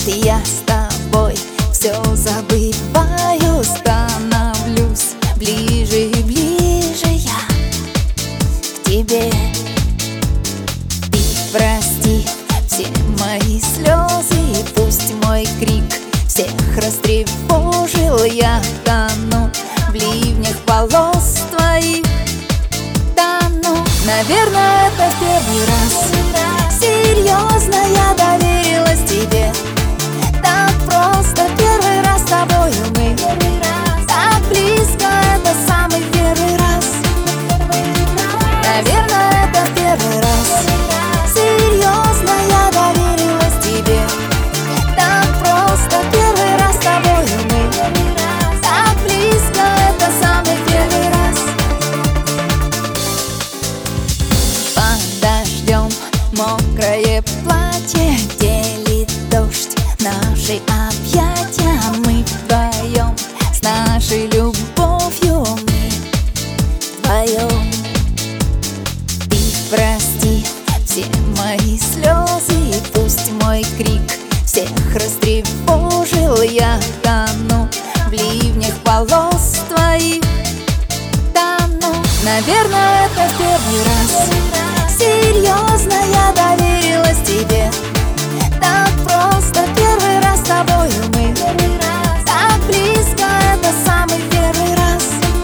Я с тобой все забываю, становлюсь ближе и ближе я к тебе. И прости все мои слезы, и пусть мой крик всех растревожил. Я тону в ливнях волос твоих, тону. Наверное, это в первый раз серьезно я доверилась тебе. Так просто первый раз с тобою мы, так близко, это самый первый раз. Наверное, это в первый раз серьезно я доверилась тебе. Так просто первый раз с тобою мы, так близко, это самый первый раз. Под дождем мокрое платье делит дождь наши объятия. Мы вдвоем с нашей любовью, мы вдвоем. И прости все мои слезы, и пусть мой крик всех растревожил. Я тону в ливнях волос твоих, тону. Наверное, это в первый раз серьезно я доверилась тебе. Так просто первый раз с тобою мы, так близко, это самый первый раз.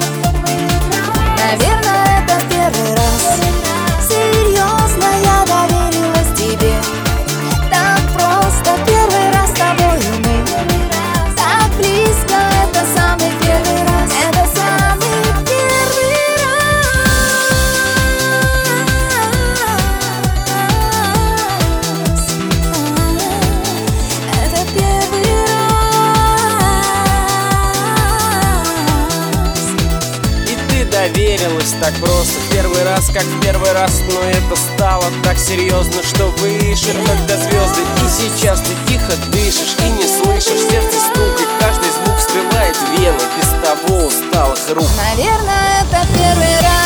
Наверное, это в первый раз серьезно я доверилась тебе. Так просто первый раз с тобою мы, так близко, это самый первый раз. Это самый первый раз. Это первый раз. И ты доверилась так просто, первый раз, как в первый раз. Но это стало так серьезно, что выше, когда звезды. И сейчас ты тихо дышишь и не слышишь сердце стук, и каждый звук вскрывает вены без того усталых рук. Наверное, это первый раз.